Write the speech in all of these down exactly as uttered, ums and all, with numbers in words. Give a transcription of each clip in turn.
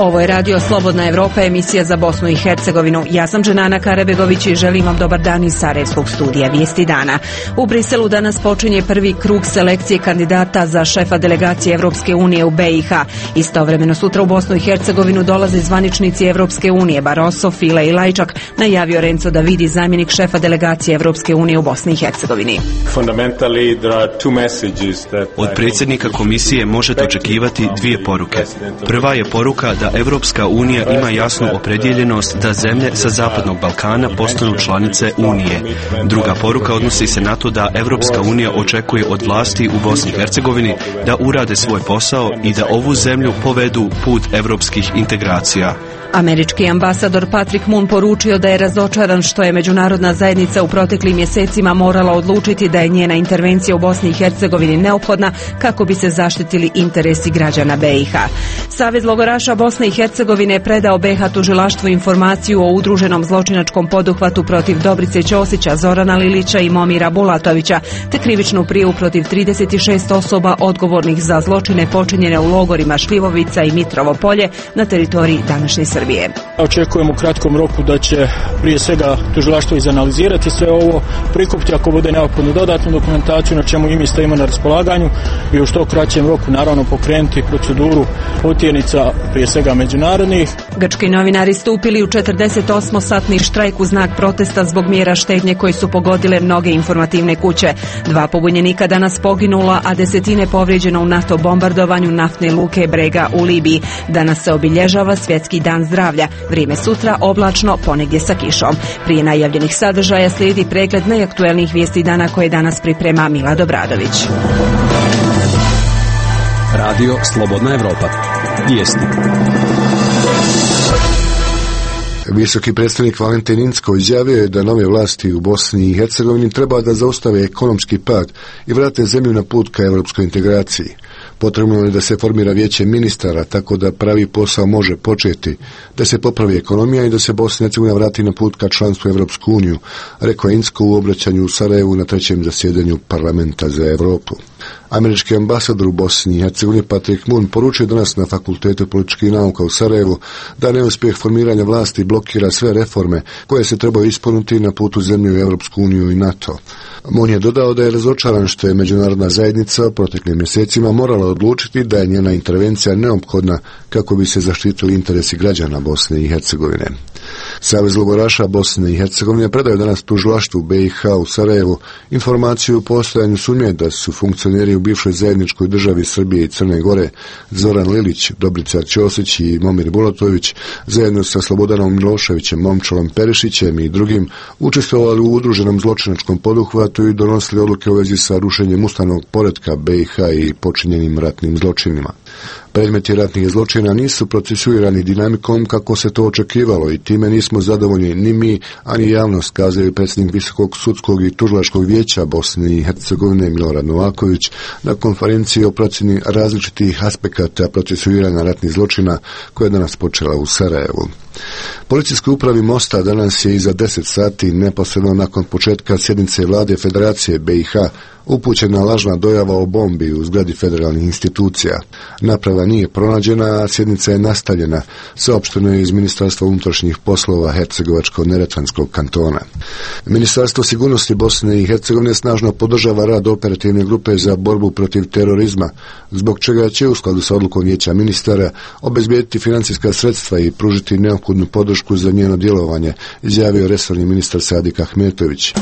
Ovo je Radio Slobodna Evropa, emisija za Bosnu i Hercegovinu. Ja sam Dženana Karabegović i želim vam dobar dan iz Sarajevskog studija Vijesti dana. U Briselu danas počinje prvi krug selekcije kandidata za šefa delegacije Evropske unije u B i H. Istovremeno sutra u Bosnu i Hercegovinu dolaze zvaničnici Evropske unije Barroso, File i Lajčak, najavio Renzo Davidi, zamjenik šefa delegacije Evropske unije u Bosni i Hercegovini. Od predsjednika komisije možete očekivati dvije poruke. Prva je poruka da Evropska unija ima jasnu opredjeljenost da zemlje sa Zapadnog Balkana postanu članice Unije. Druga poruka odnosi se na to da Evropska unija očekuje od vlasti u Bosni i Hercegovini da urade svoj posao i da ovu zemlju povedu put evropskih integracija. Američki ambasador Patrick Moon poručio da je razočaran što je međunarodna zajednica u proteklim mjesecima morala odlučiti da je njena intervencija u Bosni i Hercegovini neophodna kako bi se zaštitili interesi građana B i H. Savez logoraša Bosne i Hercegovine je predao B i H tužilaštvu informaciju o udruženom zločinačkom poduhvatu protiv Dobrice Ćosića, Zorana Lilića i Momira Bulatovića, te krivičnu prijavu protiv trideset šest osoba odgovornih za zločine počinjene u logorima Šljivovica i Mitrovo Polje na teritoriji današnje Srbije. Očekujem u kratkom roku da će prije svega tužilaštvo izanalizirati sve ovo, prikupiti ako bude neophodnu dodatnu dokumentaciju na čemu i mi stojimo na raspolaganju i u što kraćem roku naravno pokrenuti proceduru utjenica prije svega međunarodnih. Grčki novinari stupili u četrdesetosmosatni štrajk u znak protesta zbog mjera štednje koje su pogodile mnoge informativne kuće. Dva pobunjenika danas poginula, a desetine povrijeđeno u NATO bombardovanju naftne luke Brega u Libiji. Danas se obilježava Svjetski dan zdravlja. Vrijeme sutra oblačno, ponegdje sa kišom. Prije najavljenih sadržaja slijedi pregled najaktuelnijih vijesti dana koje danas priprema Mila Dobradović. Radio Slobodna Evropa. Vijesti. Visoki predstavnik Valentin Incko izjavio je da nove vlasti u Bosni i Hercegovini treba da zaustave ekonomski pad i vrate zemlju na put ka europskoj integraciji. Potrebno je da se formira vijeće ministara tako da pravi posao može početi, da se popravi ekonomija i da se Bosna i Hercegovina vrati na put ka članstvu u Evropsku uniju, rekao je Incko u obraćanju u Sarajevu na trećem zasjedanju Parlamenta za Europu. Američki ambasador u Bosni i Hercegovini Patrick Moon poručio danas na Fakultetu političkih nauka u Sarajevu da neuspjeh formiranja vlasti blokira sve reforme koje se trebaju ispuniti na putu zemlje u Evropsku uniju i NATO. Moon je dodao da je razočaran što je međunarodna zajednica u proteklim mjesecima morala odlučiti da je njena intervencija neophodna kako bi se zaštitili interesi građana Bosne i Hercegovine. Savez logoraša Bosne i Hercegovine predao danas tužilaštvu B i H u Sarajevu informaciju o postojanju sumnje da su funkcioneri u bivšoj zajedničkoj državi Srbije i Crne Gore Zoran Lilić, Dobrica Ćosić i Momir Bulatović zajedno sa Slobodanom Miloševićem, Momčalom Perišićem i drugim učestvovali u udruženom zločinačkom poduhvatu i donosili odluke u vezi sa rušenjem ustavnog poretka B i H i počinjenim ratnim zločinima. Predmeti ratnih zločina nisu procesuirani dinamikom kako se to očekivalo i time nismo zadovoljni ni mi, ani javnost, kazao je predsjednik Visokog sudskog i tužilačkog vijeća Bosne i Hercegovine Milorad Novaković na konferenciji o procjeni različitih aspekata procesuiranja ratnih zločina koja je danas počela u Sarajevu. Policijskoj upravi Mosta danas je iza deset sati, neposredno nakon početka sjednice vlade Federacije B i H, upućena lažna dojava o bombi u zgradi federalnih institucija. Naprava nije pronađena, a sjednica je nastavljena, saopšteno je iz Ministarstva unutrašnjih poslova Hercegovačko-neretvanskog kantona. Ministarstvo sigurnosti Bosne i Hercegovine snažno podržava rad operativne grupe za borbu protiv terorizma, zbog čega će u skladu sa odlukom vijeća ministara obezbijediti financijska sredstva i pružiti neophodnu podršku za njeno djelovanje, izjavio resorni ministar Sadik Ahmetović.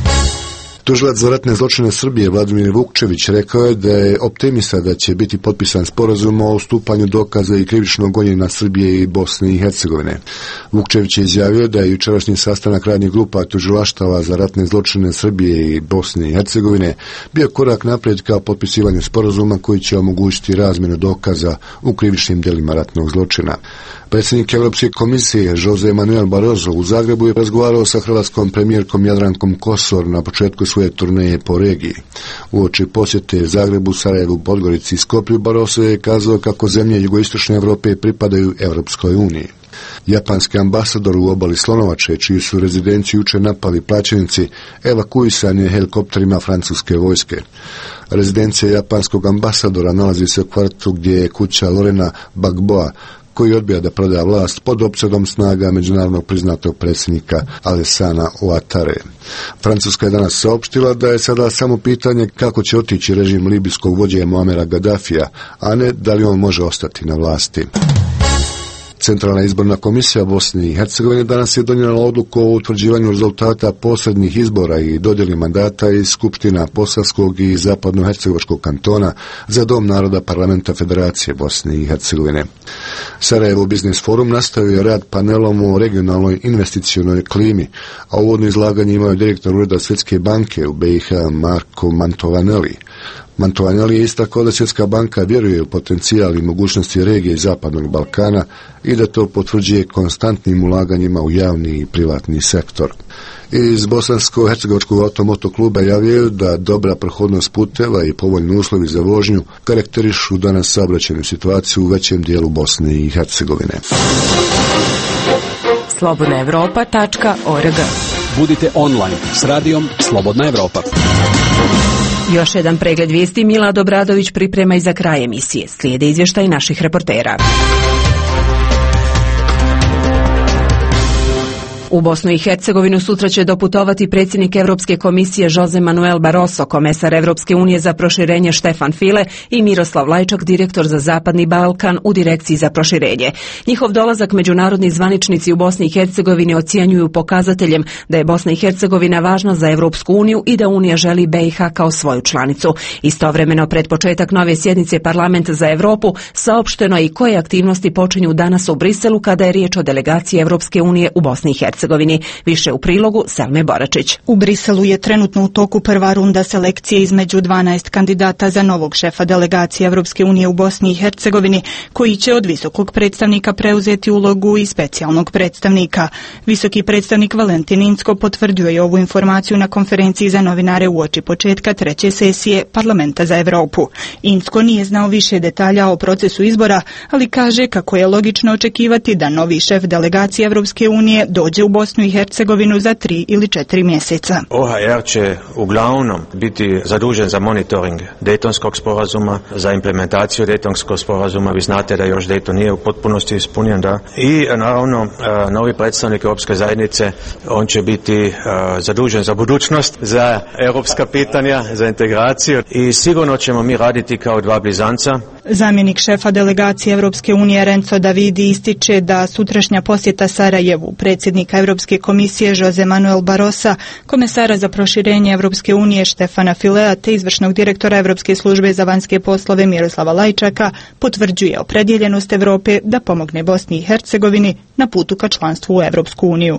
Tužilac za ratne zločine Srbije Vladimir Vukčević rekao je da je optimista da će biti potpisan sporazum o ustupanju dokaza i krivičnog gonjenja Srbije i Bosne i Hercegovine. Vukčević je izjavio da je jučerašnji sastanak radnih grupa tužilaštava za ratne zločine Srbije i Bosne i Hercegovine bio korak naprijed ka potpisivanju sporazuma koji će omogućiti razmjenu dokaza u krivičnim djelima ratnog zločina. Predsjednik Europske komisije Jose Manuel Barroso u Zagrebu je razgovarao sa hrvatskom premijerkom Jadrankom Kosor na početku svoje turneje po regiji. Uoči posjete Zagrebu, Sarajevu, Podgorici i Skoplju Barroso je kazao kako zemlje jugoistočne Europe pripadaju Europskoj uniji. Japanski ambasador u obali Slonovače, čiju su rezidenciju jučer napali plaćenici, evakuisan je helikopterima francuske vojske. Rezidencija japanskog ambasadora nalazi se u kvartu gdje je kuća Lorena Gbagboa, koji odbija da proda vlast pod opsjedom snaga međunarodnog priznatog predsjednika Alassana Ouattare. Francuska je danas saopštila da je sada samo pitanje kako će otići režim libijskog vođe Muamera Gaddafija, a ne da li on može ostati na vlasti. Centralna izborna komisija Bosne i Hercegovine danas je donijela odluku o utvrđivanju rezultata posrednih izbora i dodjeli mandata iz skupština Posavskog i Zapadnohercegovačkog kantona za Dom naroda Parlamenta Federacije Bosne i Hercegovine. Sarajevo Biznis Forum nastavio je rad panelom o regionalnoj investicionoj klimi, a uvodno izlaganje imao je direktor Ureda Svjetske banke u B i H Marko Mantovaneli. Mantovaneli je istakao da Svjetska banka vjeruje u potencijal i mogućnosti regije Zapadnog Balkana i da to potvrđuje konstantnim ulaganjima u javni i privatni sektor. Iz Bosansko-hercegovačkog automoto kluba javljaju da dobra prohodnost puteva i povoljni uslovi za vožnju karakterišu danas saobraćajnu situaciju u većem dijelu Bosne i Hercegovine. slobodna evropa tačka org. Budite online s radijom Slobodna Evropa. Još jedan pregled vijesti Milad Obradović priprema i za kraj emisije. Slijede izvještaj naših reportera. U Bosnu i Hercegovinu sutra će doputovati predsjednik Europske komisije Jose Manuel Barroso, komesar Europske unije za proširenje Štefan File i Miroslav Lajčak, direktor za Zapadni Balkan u Direkciji za proširenje. Njihov dolazak međunarodni zvaničnici u Bosni i Hercegovini ocjenjuju pokazateljem da je Bosna i Hercegovina važna za Europsku uniju i da Unija želi B i H kao svoju članicu. Istovremeno, pred početak nove sjednice Parlamenta za Europu saopšteno je i koje aktivnosti počinju danas u Briselu kada je riječ o delegaciji Europske unije u Bosni i Hercegovini. Više u prilogu Selme Boračić. U Briselu je trenutno u toku prva runda selekcije između dvanaest kandidata za novog šefa delegacije Europske unije u Bosni i Hercegovini, koji će od visokog predstavnika preuzeti ulogu i specijalnog predstavnika. Visoki predstavnik Valentin Inzko potvrdio je ovu informaciju na konferenciji za novinare uoči početka treće sesije Parlamenta za Europu. Inzko nije znao više detalja o procesu izbora, ali kaže kako je logično očekivati da novi šef delegacije Europske unije dođe u Bosnu i Hercegovinu za tri ili četiri mjeseca. O H R će uglavnom biti zadužen za monitoring Dejtonskog sporazuma, za implementaciju Dejtonskog sporazuma. Vi znate da još Dejton nije u potpunosti ispunjen, da. I naravno novi predstavnik Europske zajednice, on će biti zadužen za budućnost, za europska pitanja, za integraciju i sigurno ćemo mi raditi kao dva blizanca. Zamjenik šefa delegacije Europske unije Renzo Davidi ističe da sutrašnja posjeta Sarajevu predsjednika Europske komisije Jose Manuel Barrosa, komesara za proširenje Europske unije Štefana Filea te izvršnog direktora Europske službe za vanjske poslove Miroslava Lajčaka potvrđuje opredjeljenost Europe da pomogne Bosni i Hercegovini na putu ka članstvu u Europsku uniju.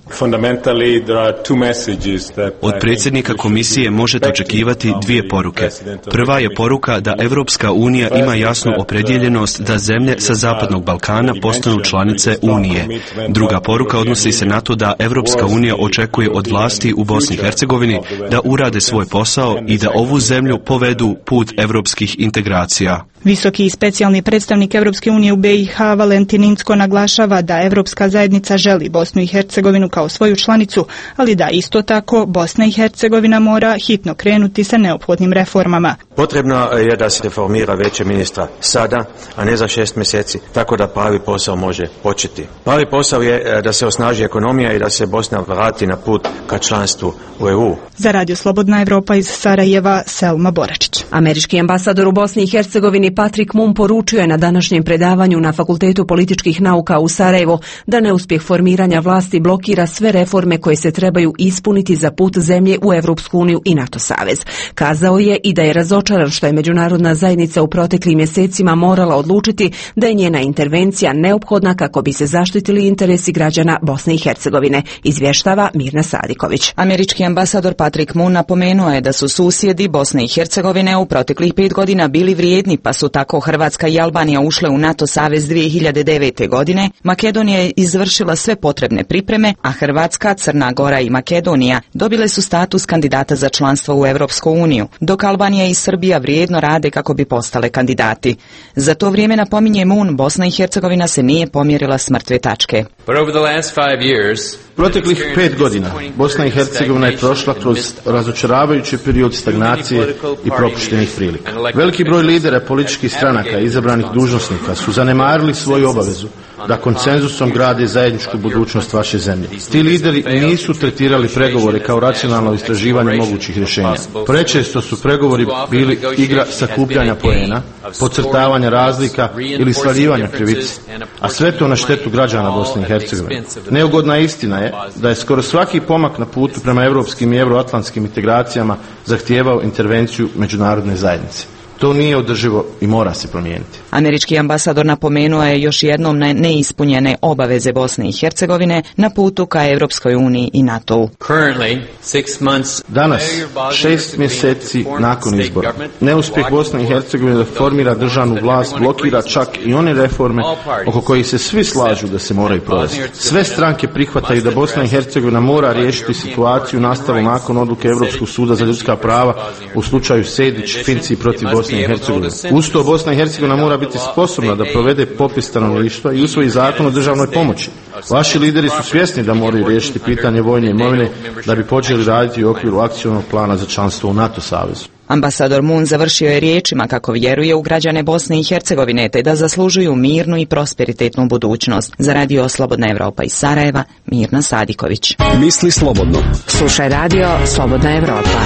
Od predsjednika komisije možete očekivati dvije poruke. Prva je poruka da Europska unija ima jasnu opredjeljenost da zemlje sa Zapadnog Balkana postanu članice Unije. Druga poruka odnosi se na to da Europska unija očekuje od vlasti u Bosni i Hercegovini da urade svoj posao i da ovu zemlju povedu put europskih integracija. Visoki i specijalni predstavnik Europske unije u B i H Valentin Inzko naglašava da Europska zajednica želi Bosnu i Hercegovinu kao svoju članicu, ali da isto tako Bosna i Hercegovina mora hitno krenuti sa neophodnim reformama. Potrebno je da se reformira vijeće ministra sada, a ne za šest mjeseci, tako da pravi posao može početi. Pravi posao je da se osnaži ekonomija i da se Bosna vrati na put ka članstvu u E U. Za Radio Slobodna Evropa iz Sarajeva, Selma Boračić. Američki ambasador u Bosni i Hercegovini Patrick Moon poručio je na današnjem predavanju na Fakultetu političkih nauka u Sarajevu da neuspjeh formiranja vlasti blokira sve reforme koje se trebaju ispuniti za put zemlje u Europsku uniju i NATO savez. Kazao je i da je razočaran što je međunarodna zajednica u proteklim mjesecima morala odlučiti da je njena intervencija neophodna kako bi se zaštitili interesi građana Bosne i Hercegovine, izvještava Mirna Sadiković. Američki ambasador Patrick Moon napomenuo je da su susjedi Bosne i Hercegovine u proteklih pet godina bili vrijedni, pa su tako Hrvatska i Albanija ušle u NATO savez dvije hiljade devete. godine, Makedonija je izvršila sve potrebne pripreme, a Hrvatska, Crna Gora i Makedonija dobile su status kandidata za članstvo u Europsku uniju, dok Albanija i Srbija vrijedno rade kako bi postale kandidati. Za to vrijeme, napominje Moon, Bosna i Hercegovina se nije pomjerila s mrtve tačke. Proteklih pet godina Bosna i Hercegovina je prošla kroz razočaravajući period stagnacije i propuštenih prilika. Veliki broj lidera političkih stranaka i izabranih dužnosnika su zanemarili svoju obavezu da konsenzusom grade zajedničku budućnost vaše zemlje. Ti lideri nisu tretirali pregovore kao racionalno istraživanje mogućih rješenja. Prečesto su pregovori bili igra sakupljanja poena, podcrtavanja razlika ili svaljivanja krivice, a sve to na štetu građana Bosne i Hercegovine. Neugodna istina je da je skoro svaki pomak na putu prema europskim i euroatlantskim integracijama zahtijevao intervenciju međunarodne zajednice. To nije održivo i mora se promijeniti. Američki ambasador napomenuo je još jednom na neispunjene obaveze Bosne i Hercegovine na putu ka Europskoj uniji i NATO-u. Danas, šest mjeseci nakon izbora, neuspjeh Bosne i Hercegovine da formira državnu vlast blokira čak i one reforme oko kojih se svi slažu da se moraju provesti. Sve stranke prihvataju da Bosna i Hercegovina mora riješiti situaciju nastalu nakon odluke Europskog suda za ljudska prava u slučaju Sejdić, Finci protiv Bosne i Hercegovine. Uz to Bosna i Hercegovina mora biti sposobna da provede popis stanovništva i usvoji zakon o državnoj pomoći. Vaši lideri su svjesni da moraju riješiti pitanje vojne imovine da bi počeli raditi u okviru akcionog plana za članstvo u NATO savezu. Ambasador Moon završio je riječima kako vjeruje u građane Bosne i Hercegovine te da zaslužuju mirnu i prosperitetnu budućnost. Za radio Slobodna Evropa iz Sarajeva, Mirna Sadiković. Misli slobodno. Slušaj radio Slobodna Evropa.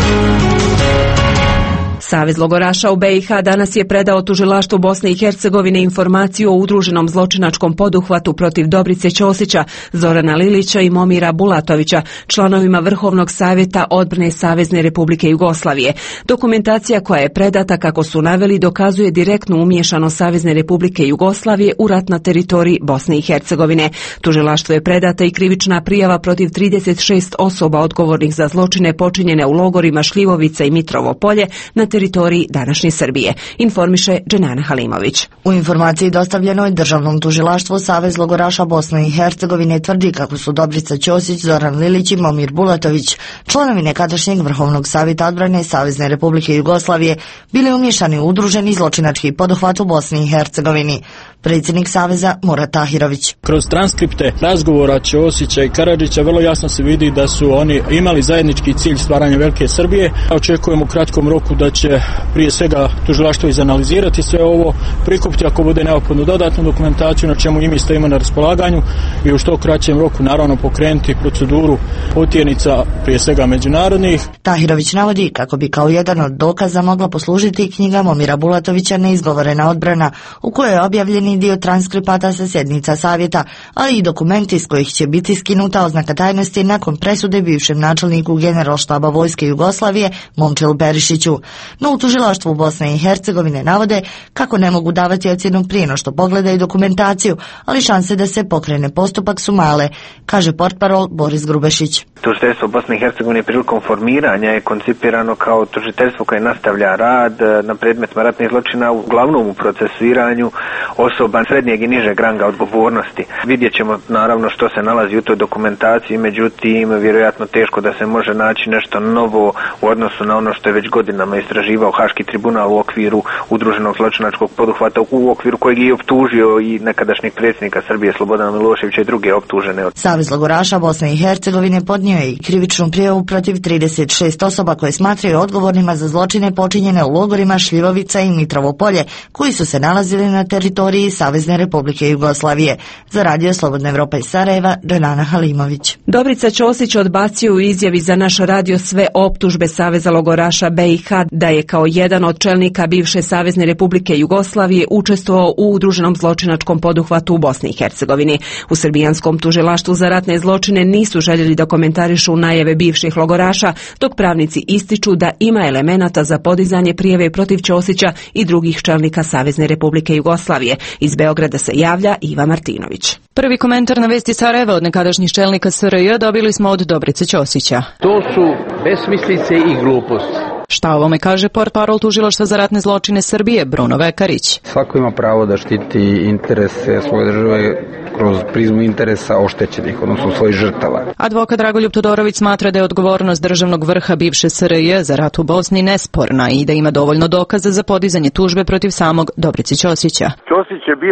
Savez logoraša u be i ha danas je predao tužilaštvu Bosne i Hercegovine informaciju o udruženom zločinačkom poduhvatu protiv Dobrice Ćosića, Zorana Lilića i Momira Bulatovića, članovima Vrhovnog savjeta odbrane Savezne Republike Jugoslavije. Dokumentacija koja je predata, kako su naveli, dokazuje direktnu umiješanost Savezne Republike Jugoslavije u rat na teritoriji Bosne i Hercegovine. Tužilaštvu je predata i krivična prijava protiv trideset šest osoba odgovornih za zločine počinjene u logorima Šljivovica i Mitrovo Polje na teritoriji današnje Srbije, informiše Dženana Halimović. U informaciji dostavljenoj Državnom tužilaštvu Savez logoraša Bosne i Hercegovine tvrdi kako su Dobrica Ćosić, Zoran Lilić i Momir Bulatović, članovi nekadašnjeg Vrhovnog savjeta odbrane Savezne Republike Jugoslavije, bili umiješani u udruženi zločinački poduhvat u Bosni i Hercegovini. Predsjednik Saveza Murat Tahirović. Kroz transkripte razgovora Ćosića i Karadžića vrlo jasno se vidi da su oni imali zajednički cilj stvaranja Velike Srbije. Očekujemo u kratkom roku da će prije svega tužilaštvo izanalizirati sve ovo, prikupiti ako bude neophodno dodatnu dokumentaciju na čemu i mi stojimo na raspolaganju i u što kraćem roku naravno pokrenuti proceduru otjenica prije svega međunarodnih. Tahirović navodi kako bi kao jedan od dokaza mogla poslužiti knjiga Momira Bulatovića Neizgovorena odbrana, u kojoj je objavljeni dio transkripata sa sjednica savjeta, ali i dokumenti iz kojih će biti skinuta oznaka tajnosti nakon presude bivšem načelniku Generalštaba Vojske Jugoslavije Momčilu Perišiću. No u tužilaštvu Bosne i Hercegovine navode kako ne mogu davati ocjenu prije no što pogledaju dokumentaciju, ali šanse da se pokrene postupak su male, kaže portparol Boris Grubešić. Tužiteljstvo Bosne i Hercegovine prilikom formiranja je koncipirano kao tužiteljstvo koje nastavlja rad na predmetima ratnih zločina, uglavnom u procesuiranju osoba srednjeg i nižeg ranga odgovornosti. Vidjet ćemo naravno što se nalazi u toj dokumentaciji, međutim vjerojatno teško da se može naći nešto novo u odnosu na ono što je već godinama istraživao Haški tribunal u okviru udruženog zločinačkog poduhvata, u okviru kojeg je optužio i nekadašnjeg predsjednika Srbije Slobodana Miloševića i druge optužene. Savez logoraša Bosne i Hercegovine podnio je i krivičnu prijavu protiv trideset šest osoba koje smatraju odgovornima za zločine počinjene u logorima Šljivovica i Mitrovo Polje, koji su se nalazili na teritoriji Savezne Republike Jugoslavije. Za radio Slobodna Evropa iz Sarajeva, Dženana Halimović. Dobrica Ćosić odbacio u izjavi za naš radio sve optužbe Saveza logoraša be i ha da je kao jedan od čelnika bivše Savezne Republike Jugoslavije učestvovao u udruženom zločinačkom poduhvatu u Bosni i Hercegovini. U srbijanskom tužilaštvu za ratne zločine nisu željeli da komentarišu najave bivših logoraša, dok pravnici ističu da ima elemenata za podizanje prijave protiv Ćosića i drugih čelnika Savezne Republike Jugoslavije. Iz Beograda se javlja Iva Martinović. Prvi komentar na vesti Sarajeva od nekadašnjih čelnika es er je dobili smo od Dobrice Ćosića. To su besmislice i gluposti. Šta ovome kaže portparol tužilaštva za ratne zločine Srbije, Bruno Vekarić? Svako ima pravo da štiti interese svoje države kroz prizmu interesa oštećenih, odnosno svojih žrtava. Advokat Dragoljub Todorović smatra da je odgovornost državnog vrha bivše es er je za rat u Bosni nesporna i da ima dovoljno dokaza za podizanje tužbe protiv samog Dobrice Ćosića. Ćosić je bio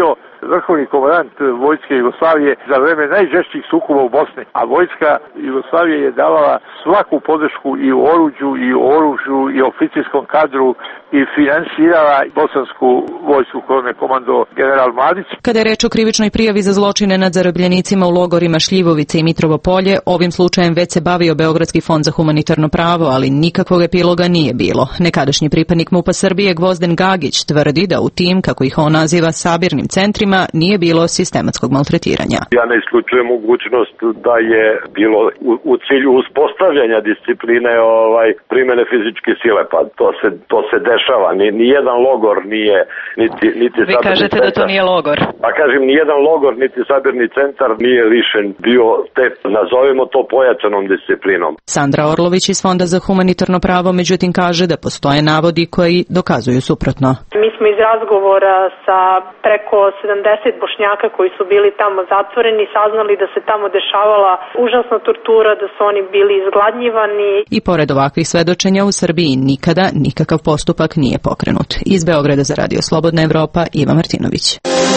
vrhovni komandant vojske Jugoslavije za vreme najžešćih sukoba u Bosni, a vojska Jugoslavije je davala svaku podršku i u oruđu, i u oružju, i oficirskom kadru i finansirala bosansku vojsku kojom je komando general Mladić. Kada je reč o krivičnoj prijavi za zločine nad zarobljenicima u logorima Šljivovice i Mitrovo Polje, ovim slučajem već se bavio Beogradski fond za humanitarno pravo, ali nikakvog epiloga nije bilo. Nekadašnji pripadnik MUP-a Srbije Gvozden Gagić tvrdi da u tim, kako ih on naziva, sabirnim centrima nije bilo sistematskog maltretiranja. Ja ne isključujem mogućnost da je bilo u, u cilju uspostavljanja discipline ovaj, primjene fizičke sile, pa to se, to se dešava. Ni, ni jedan logor nije, niti, niti Vi kažete centar, da to nije logor. Pa kažem, ni jedan logor, niti sabirni centar nije lišen bio te, nazovimo to pojačanom disciplinom. Sandra Orlović iz Fonda za humanitarno pravo međutim kaže da postoje navodi koji dokazuju suprotno. Mi smo iz razgovora sa preko sedamdeset Bošnjaka koji su bili tamo zatvoreni saznali da se tamo dešavala užasna tortura, da su oni bili izgladnjivani. I pored ovakvih svedočenja u Srbiji nikada nikakav postupak nije pokrenut. Iz Beograda za Radio Slobodna Evropa, Iva Martinović.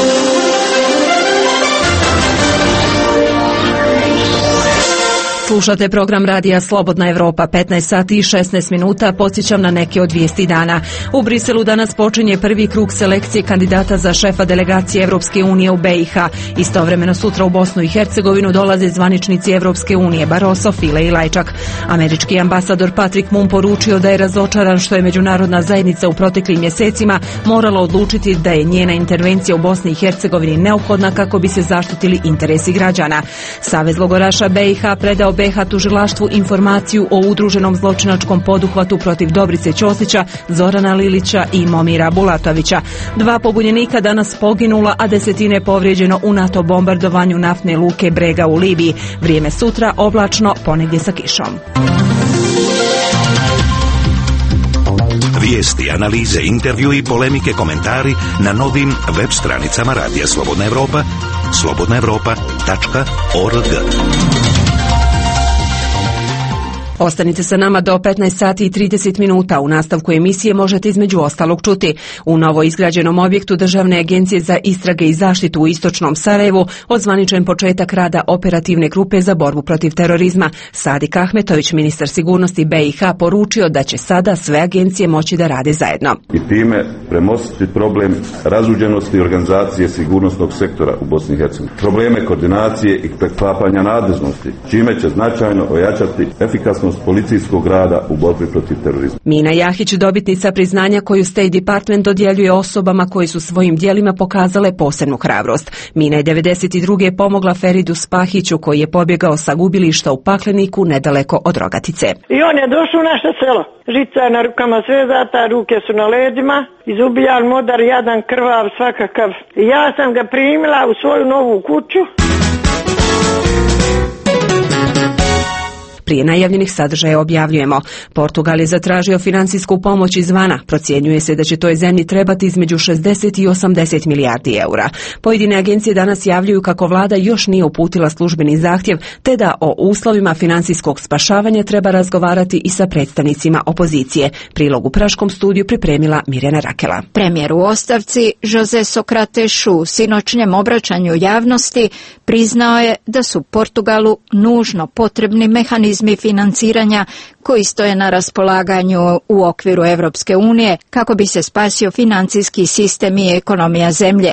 Slušate program Radija Slobodna Evropa, petnaest sati i šesnaest minuta, podsjećam na neke od vijesti dana. U Briselu danas počinje prvi krug selekcije kandidata za šefa delegacije Evropske unije u B i H. Istovremeno sutra u Bosnu i Hercegovinu dolaze zvaničnici Evropske unije Barroso, File i Lajčak. Američki ambasador Patrick Moon poručio da je razočaran što je međunarodna zajednica u proteklim mjesecima morala odlučiti da je njena intervencija u Bosni i Hercegovini neophodna kako bi se zaštitili interesi građana. Savez logoraša B i H predao B i H tužilaštvu informaciju o udruženom zločinačkom poduhvatu protiv Dobrice Ćosića, Zorana Lilića i Momira Bulatovića. Dva pobunjenika danas poginula, a desetine povrijeđeno u NATO bombardovanju naftne luke Brega u Libiji. Vrijeme sutra oblačno, ponegdje sa kišom. Vijesti, analize, intervju i polemike, komentari na novim web stranicama Radija Slobodna Evropa, slobodna evropa tačka org. Ostanite sa nama do petnaest sati i trideset minuta. U nastavku emisije možete između ostalog čuti: u novo izgrađenom objektu Državne agencije za istrage i zaštitu u istočnom Sarajevu odzvaničen početak rada operativne grupe za borbu protiv terorizma. Sadik Ahmetović, ministar sigurnosti B i H, poručio da će sada sve agencije moći da rade zajedno. I time premostiti problem razuđenosti organizacije sigurnosnog sektora u Bosni i Hercegovini. Probleme koordinacije i preklapanja nadležnosti, čime će značajno ojačati efikasnost policijskog rada u borbi protiv terorizma. Mina Jahić, dobitnica priznanja koju State Department dodjeljuje osobama koji su svojim djelima pokazale posebnu hrabrost. Mina je devedeset druge pomogla Feridu Spahiću koji je pobjegao sa gubilišta u Pakleniku nedaleko od Rogatice. I on je došao u naše selo. Žica je na rukama svezata, ruke su na leđima, izubijan modar, jadan, krvav, svakakav. I ja sam ga primila u svoju novu kuću. Prije najavljenih sadržaja objavljujemo: Portugal je zatražio financijsku pomoć izvana. Procjenjuje se da će toj zemlji trebati između šezdeset i osamdeset milijardi eura. Pojedine agencije danas javljaju kako vlada još nije uputila službeni zahtjev, te da o uslovima financijskog spašavanja treba razgovarati i sa predstavnicima opozicije. Prilog u Praškom studiju pripremila Mirjana Rakela. Premijer u ostavci José Socrates u sinoćnjem obraćanju javnosti priznao je da su Portugalu nužno potrebni mehanizmi financiranja koji stoje na raspolaganju u okviru Evropske unije kako bi se spasio financijski sistem i ekonomija zemlje.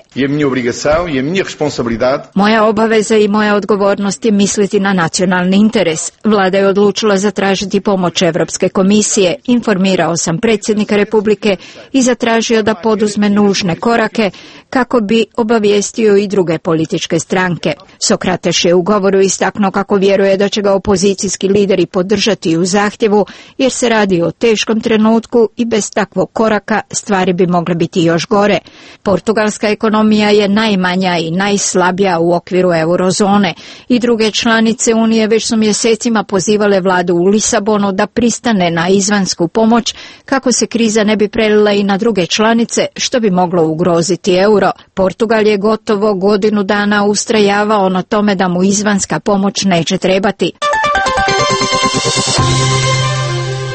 Moja obaveza i moja odgovornost je misliti na nacionalni interes. Vlada je odlučila zatražiti pomoć Evropske komisije. Informirao sam predsjednika Republike i zatražio da poduzme nužne korake kako bi obavijestio i druge političke stranke. Sokrates je u govoru istaknuo kako vjeruje da će ga opozicijski lideri podržati u zahtjevu, jer se radi o teškom trenutku i bez takvog koraka stvari bi mogle biti još gore. Portugalska ekonomija je najmanja i najslabija u okviru eurozone i druge članice Unije već su mjesecima pozivale vladu u Lisabonu da pristane na izvansku pomoć kako se kriza ne bi prelila i na druge članice, što bi moglo ugroziti euro. Portugal je gotovo godinu dana ustrajavao na tome da mu izvanska pomoć neće trebati.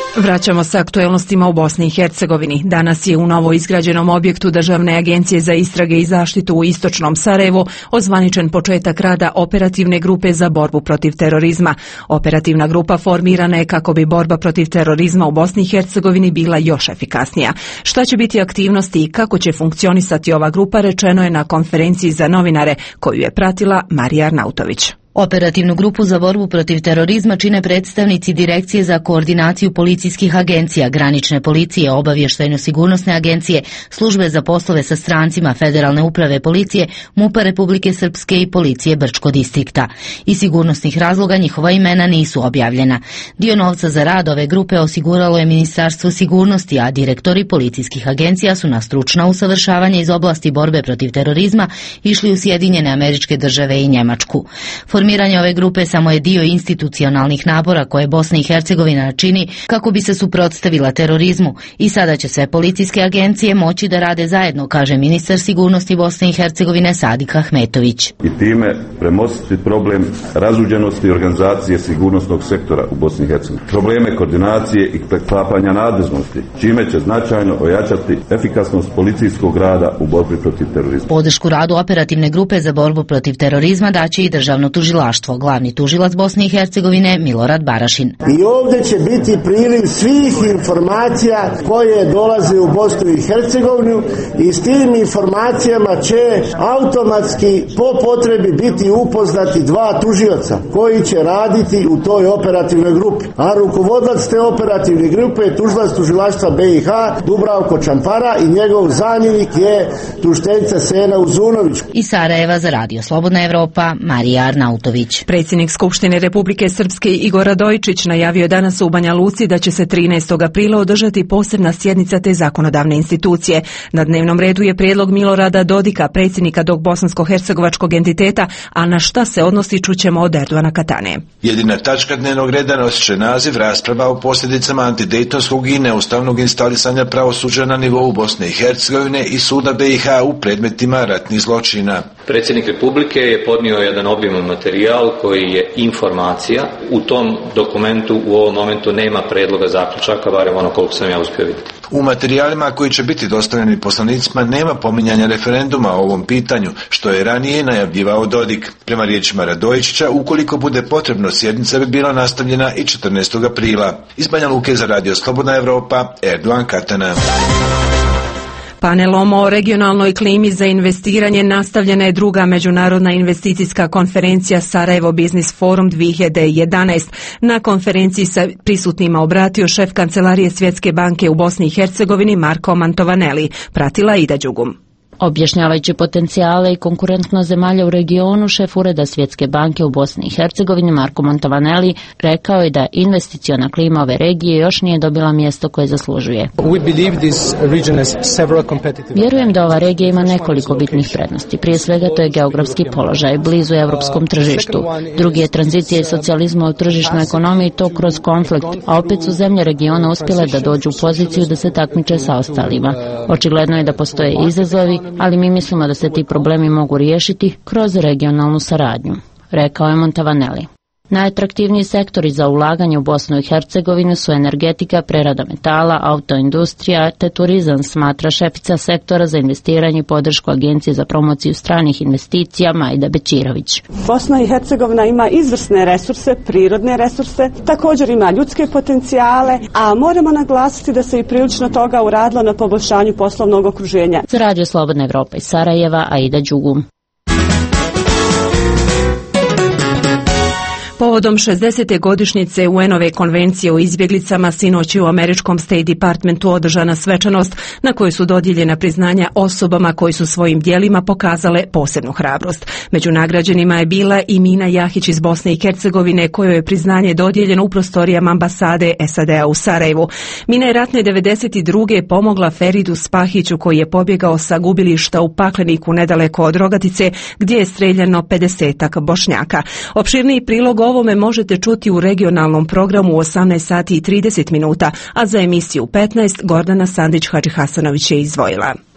Vraćamo se aktuelnostima u Bosni i Hercegovini. Danas je u novo izgrađenom objektu Državne agencije za istrage i zaštitu u istočnom Sarajevu ozvaničen početak rada operativne grupe za borbu protiv terorizma. Operativna grupa formirana je kako bi borba protiv terorizma u Bosni i Hercegovini bila još efikasnija. Šta će biti aktivnosti i kako će funkcionisati ova grupa rečeno je na konferenciji za novinare koju je pratila Marija Arnautović. Operativnu grupu za borbu protiv terorizma čine predstavnici Direkcije za koordinaciju policijskih agencija, granične policije, obavještajno-sigurnosne agencije, službe za poslove sa strancima, federalne uprave policije, MUP-a Republike Srpske i policije Brčko distrikta. Iz sigurnosnih razloga njihova imena nisu objavljena. Dio novca za rad ove grupe osiguralo je Ministarstvo sigurnosti, a direktori policijskih agencija su na stručna usavršavanja iz oblasti borbe protiv terorizma išli u Sjedinjene Američke Države i Njemačku. Formiranje ove grupe samo je dio institucionalnih napora koje Bosna i Hercegovina čini kako bi se suprotstavila terorizmu i sada će sve policijske agencije moći da rade zajedno, kaže ministar sigurnosti Bosne i Hercegovine Sadik Ahmetović. I time premostiti problem razuđenosti organizacije sigurnosnog sektora u Bosni i Hercegovini. Probleme koordinacije i preklapanja nadležnosti, čime će značajno ojačati efikasnost policijskog rada u borbi protiv terorizma. Podršku radu operativne grupe za borbu protiv terorizma daće i državno tužilaštvo. Glavni tužilac Bosne i Hercegovine Milorad Barašin. I ovdje će biti priliv svih informacija koje dolaze u Bosnu i Hercegovinu i s tim informacijama će automatski po potrebi biti upoznati dva tužioca koji će raditi u toj operativnoj grupi. A rukovodilac te operativne grupe je tužilac tužilaštva B i H Dubravko Čampara i njegov zamjenik je tužiteljica Sena Uzunović. Iz Sarajeva za Radio Slobodna Evropa Marija Arnautović. Predsjednik Skupštine Republike Srpske Igor Radojičić najavio je danas u Banja Luci da će se trinaestog aprila održati posebna sjednica te zakonodavne institucije. Na dnevnom redu je prijedlog Milorada Dodika, predsjednika tog bosansko-hercegovačkog entiteta, a na šta se odnosi čućemo od Erdoana Katane. Jedina tačka dnevnog reda nosit će naziv rasprava o posljedicama antidejtonskog i neustavnog instalisanja pravosuđa na nivou Bosne i Hercegovine i suda B i H u predmetima ratnih zločina. Predsjednik Republike je podnio jedan obiman materijal koji je informacija. U tom dokumentu u ovom momentu nema predloga zaključaka, barem ono koliko sam ja uspio vidjeti. U materijalima koji će biti dostavljeni poslanicima nema pominjanja referenduma o ovom pitanju, što je ranije najavljivao Dodik. Prema riječima Radojičića, ukoliko bude potrebno, sjednica bi bila nastavljena i četrnaestog aprila. Iz Banja Luke za Radio Slobodna Evropa, Erdoan Katana. Panelom o regionalnoj klimi za investiranje nastavljena je druga međunarodna investicijska konferencija Sarajevo Business Forum dvije hiljade jedanaest. Na konferenciji se prisutnima obratio šef Kancelarije Svjetske banke u Bosni i Hercegovini Marko Mantovaneli. Pratila Ida Đugum. Objašnjavajući potencijale i konkurentnost zemalja u regionu, šef Ureda Svjetske banke u Bosni i Hercegovini Marko Mantovaneli rekao je da investiciona klima ove regije još nije dobila mjesto koje zaslužuje. Vjerujem da ova regija ima nekoliko bitnih prednosti. Prije svega to je geografski položaj, blizu europskom tržištu. Drugi je tranzicija iz socijalizma u tržišnoj ekonomiji i to kroz konflikt, a opet su zemlje regiona uspjele da dođu u poziciju da se takmiče sa ostalima. Očigledno je da postoje izazovi, ali mi mislimo da se ti problemi mogu riješiti kroz regionalnu saradnju, rekao je Montavaneli. Najatraktivniji sektori za ulaganje u Bosnu i Hercegovinu su energetika, prerada metala, autoindustrija te turizam, smatra šefica sektora za investiranje i podršku Agencije za promociju stranih investicija Majda Bećirović. Bosna i Hercegovina ima izvrsne resurse, prirodne resurse, također ima ljudske potencijale, a moramo naglasiti da se i prilično toga uradilo na poboljšanju poslovnog okruženja. Za Radio Slobodna Evropa iz Sarajeva, Aida Đugum. Povodom šezdesete godišnjice U N-ove konvencije o izbjeglicama sinoć u američkom State Departmentu održana svečanost na kojoj su dodijeljena priznanja osobama koji su svojim djelima pokazale posebnu hrabrost. Među nagrađenima je bila i Mina Jahić iz Bosne i Hercegovine, kojoj je priznanje dodijeljeno u prostorijama ambasade S A D-a u Sarajevu. Mina je ratne devedeset druge pomogla Feridu Spahiću koji je pobjegao sa gubilišta u Pakleniku nedaleko od Rogatice gdje je streljano pedesetak Bošnjaka. Opširniji prilog ovome možete čuti u regionalnom programu u osamnaest sati i trideset minuta, a za emisiju petnaest Gordana Sandić Hadžihasanović je izdvojila.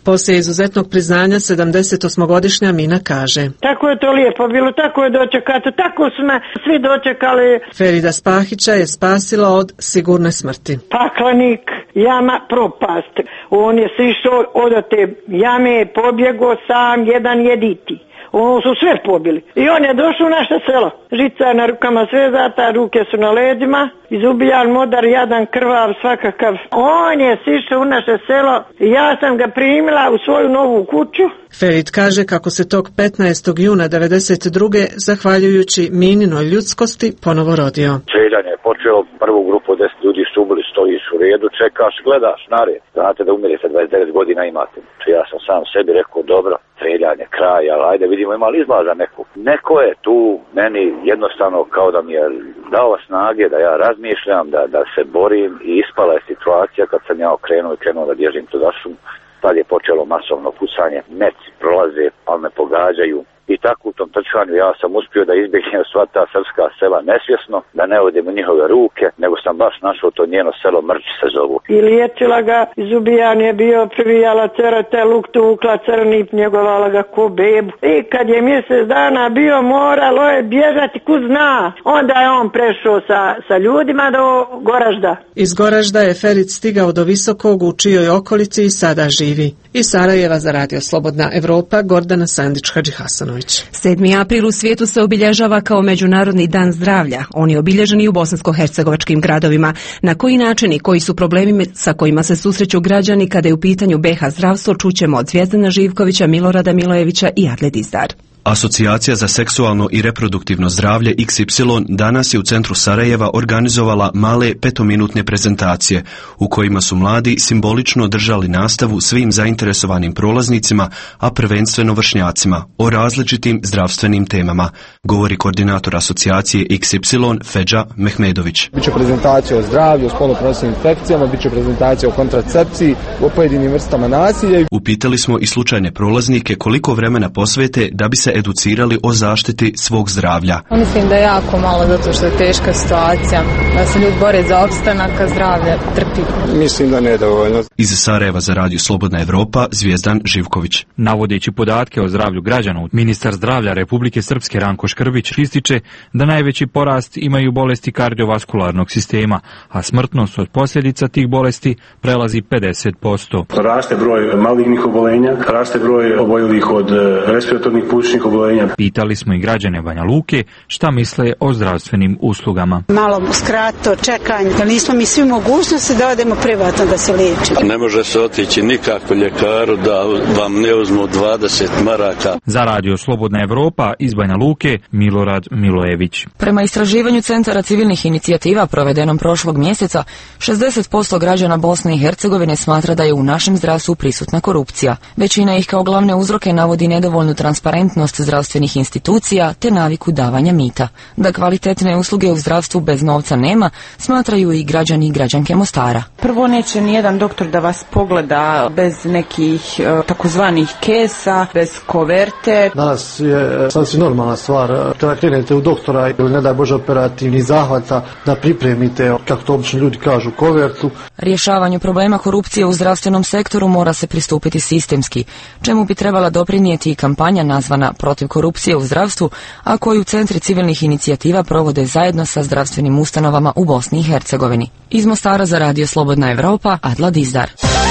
Poslije izuzetnog priznanja sedamdesetosmogodišnja Mina kaže: Tako je to lijepo bilo, tako je dočekato, tako su me svi dočekali. Ferida Spahića je spasila od sigurne smrti. Paklanik, jama, propast. On je sišao od te jame, pobjego sam jedan jediti. Ono su sve pobili. I on je došao u naše selo. Žica je na rukama svezata, ruke su na leđima. Izubijan modar, jadan, krvav, svakakav. On je sišao u naše selo i ja sam ga primila u svoju novu kuću. Ferit kaže kako se tog petnaestog juna devedeset druge zahvaljujući Mininoj ljudskosti ponovo rodio. Streljanje je počelo, prvu grupu deset ljudi su ubili, stojiš u redu, čekaš, gledaš na red. Znate da umirite, dvadeset devet godina imate. Ja sam sam sebi rekao, dobro, streljanje, kraj, ali ajde vidimo ima li izlaza neko. Neko je tu meni jednostavno kao da mi je dao snage da ja razmišljam, da, da se borim i ispala je situacija kad sam ja okrenuo i krenuo da bježim tuda šum. Tad je počelo masovno pucanje, meci prolaze, ali me pogađaju. I tako u tom trčanju ja sam uspio da izbjegnem sva ta srpska sela nesvjesno, da ne odem u njihove ruke, nego sam baš našao to njeno selo Mrč se zovu. I liječila ga, izubijan je bio, privijala cerete, luk tukla, crnip, njegovala ga ko bebu. I kad je mjesec dana bio, moralo je bježati kud zna. Onda je on prešao sa, sa ljudima do Goražda. Iz Goražda je Ferit stigao do Visokog, u čijoj okolici i sada živi. Iz Sarajeva za Radio Slobodna Evropa, Gordana Sandić-Hadžihasanović. sedmi april u svijetu se obilježava kao Međunarodni dan zdravlja. On je obilježen i u bosansko-hercegovačkim gradovima. Na koji način i koji su problemi sa kojima se susreću građani kada je u pitanju B iH zdravstvo, čućemo od Zvijezdana Živkovića, Milorada Milojevića i Adle Dizdar. Asocijacija za seksualno i reproduktivno zdravlje iks ipsilon danas je u centru Sarajeva organizovala male petominutne prezentacije u kojima su mladi simbolično držali nastavu svim zainteresovanim prolaznicima, a prvenstveno vršnjacima, o različitim zdravstvenim temama, govori koordinator asocijacije iks ipsilon Feđa Mehmedović. Biće prezentacija o zdravlju, o spolno prenosivim infekcijama, biće prezentacija o kontracepciji, o pojedinim vrstama nasilja. Upitali smo i slučajne prolaznike koliko vremena posvete da bi se educirali o zaštiti svog zdravlja. Mislim da je jako malo zato što je teška situacija, da se ljudi bore za opstanak, a zdravlje trpi. Mislim da ne dovoljno. Iz Sarajeva za Radio Slobodna Evropa, Zvijezdan Živković. Navodeći podatke o zdravlju građana, ministar zdravlja Republike Srpske Ranko Škrbić ističe da najveći porast imaju bolesti kardiovaskularnog sistema, a smrtnost od posljedica tih bolesti prelazi pedeset posto. Raste broj malignih obolenja, raste broj oboljelih od respiratornih plućnih obolenja. Pitali smo i građane Banja Luke šta misle o zdravstvenim uslugama. Malo skrato čekanje, da nismo mi svi mogućnosti da odemo privatno da se liječi. Ne može se otići nikako ljekaru da vam ne uzmu dvadeset maraka. Za Radio Slobodna Evropa iz Banja Luke, Milorad Milojević. Prema istraživanju Centara civilnih inicijativa provedenom prošlog mjeseca, šezdeset posto građana Bosne i Hercegovine smatra da je u našem zdravstvu prisutna korupcija. Većina ih kao glavne uzroke navodi nedovoljnu transparentnost zdravstvenih institucija te naviku davanja mita. Da kvalitetne usluge u zdravstvu bez novca nema, smatraju i građani i građanke Mostara. Prvo, neće nijedan doktor da vas pogleda bez nekih e, takozvanih kesa, bez koverte. Danas je sasvim normalna stvar kada krenete u doktora ili ne daj Bože operativnih zahvata da pripremite, kako to obično ljudi kažu, kovertu. Rješavanju problema korupcije u zdravstvenom sektoru mora se pristupiti sistemski, čemu bi trebala doprinijeti i kampanja nazvana Protiv korupcije u zdravstvu, a koju centri civilnih inicijativa provode zajedno sa zdravstvenim ustanovama u Bosni i Hercegovini. Iz Mostara za Radio Slobodna Evropa, Adla Dizdar.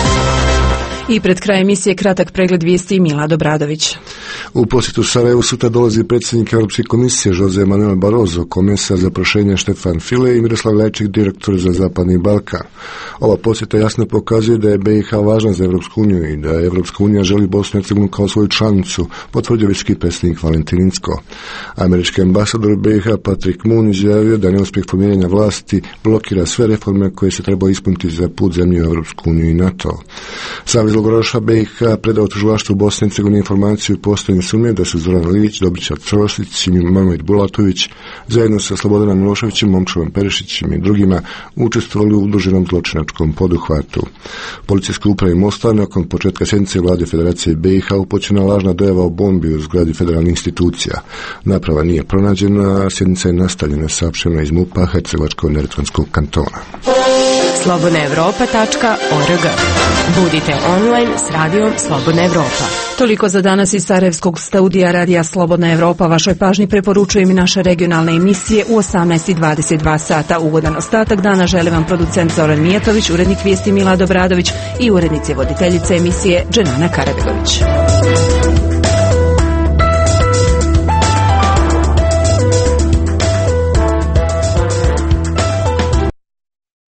I pred kraj emisije kratak pregled vijesti Milado Bradović. U posjetu Sarajevu sutra dolazi predsjednik Europske komisije Jose Manuel Barroso, komesar za proširenje Štefan File i Miroslav Lajček, direktor za Zapadni Balkan. Ova posjeta jasno pokazuje da je B iH važna za Europsku uniju i da Europska unija želi Bosnu i Hercegovinu kao svoju članicu, potvrdio visoki predsjednik Valentin Inzko. Američki ambasador B iH Patrick Moon izjavio da neuspjeh promijenjanja vlasti blokira sve reforme koje se treba ispuniti za put zemlje u Europsku uniju i NATO. Savez logoraša B iH predao tužilaštvu u Bosni i Hercegovini informaciju i postojanju sumnje da su Zoran Lilić, Dobriša Crosić i Mamed Bulatović zajedno sa Slobodanom Miloševićem, Momčilom Perišićem i drugima učestvovali u udruženom zločinačkom poduhvatu. Policijske uprave Mostar nakon početka sjednice vlade Federacije B iH upućena lažna dojava o bombi u zgradi federalnih institucija. Naprava nije pronađena, a sjednica je nastavljena, saopšteno iz MUP-a Hercegovačko-neretvanskog kantona. slobodna evropa tačka org. Budite on online s radijom Slobodna Evropa. Toliko za danas iz Sarajevskog studija Radija Slobodna Evropa. Vašoj pažnji preporučujem i naše regionalne emisije u osamnaest i dvadeset dva sata. Ugodan ostatak dana želim vam producent Zoran Mijatović, urednik vijesti Milad Obradović i urednice voditeljice emisije Dženana Karabegović.